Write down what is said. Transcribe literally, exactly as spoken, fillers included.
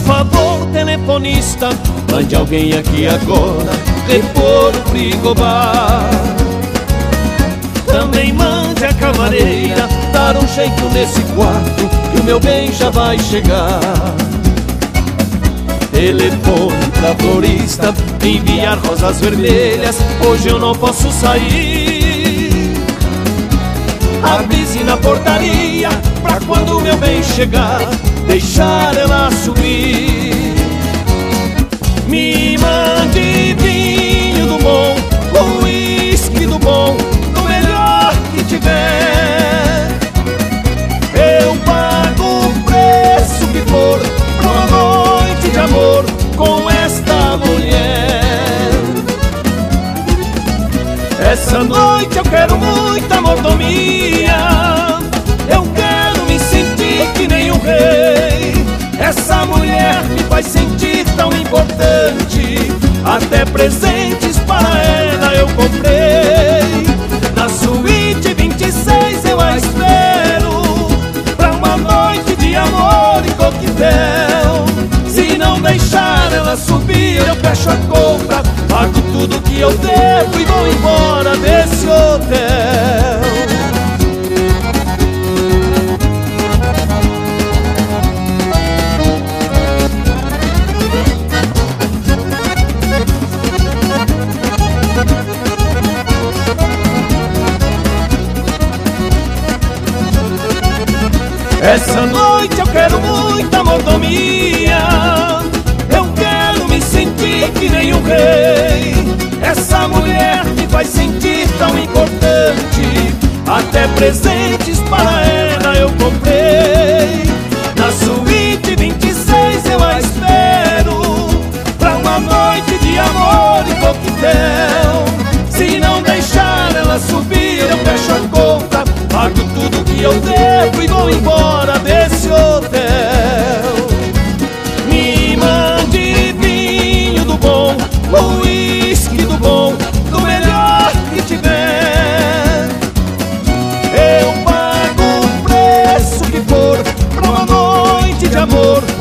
favor, telefonista, mande alguém aqui agora repor o frigobar. Também mande a camareira dar um jeito nesse quarto, que o meu bem já vai chegar. Telefone pra florista, enviar rosas vermelhas, hoje eu não posso sair. Avise na portaria, pra quando o meu bem chegar, deixar ela subir. Me mande vinho do bom, ou uísque do bom, do melhor que tiver. Eu pago o preço que for pra uma noite de amor com esta mulher. Essa noite eu quero muita mordomia, eu quero me sentir que nem um rei. Essa mulher me faz sentir tão importante, até presentes para ela eu comprei. Na suíte vinte e seis eu a espero, pra uma noite de amor e coquetel. Se não deixar ela subir, eu fecho a compra, pago tudo que eu devo e vou embora desse hotel. Essa noite eu quero muita mordomia, eu quero me sentir que nem um rei. Essa mulher me faz sentir tão importante, até presentes para ela eu comprei. Na suíte vinte e seis eu a espero, pra uma noite de amor e coquetel. Se não deixar ela subir, eu fecho a conta, pago tudo que eu devo e vou embora desse hotel. Me mande vinho do bom, ou uísque do bom, do melhor que tiver. Eu pago o preço que for pra uma noite de amor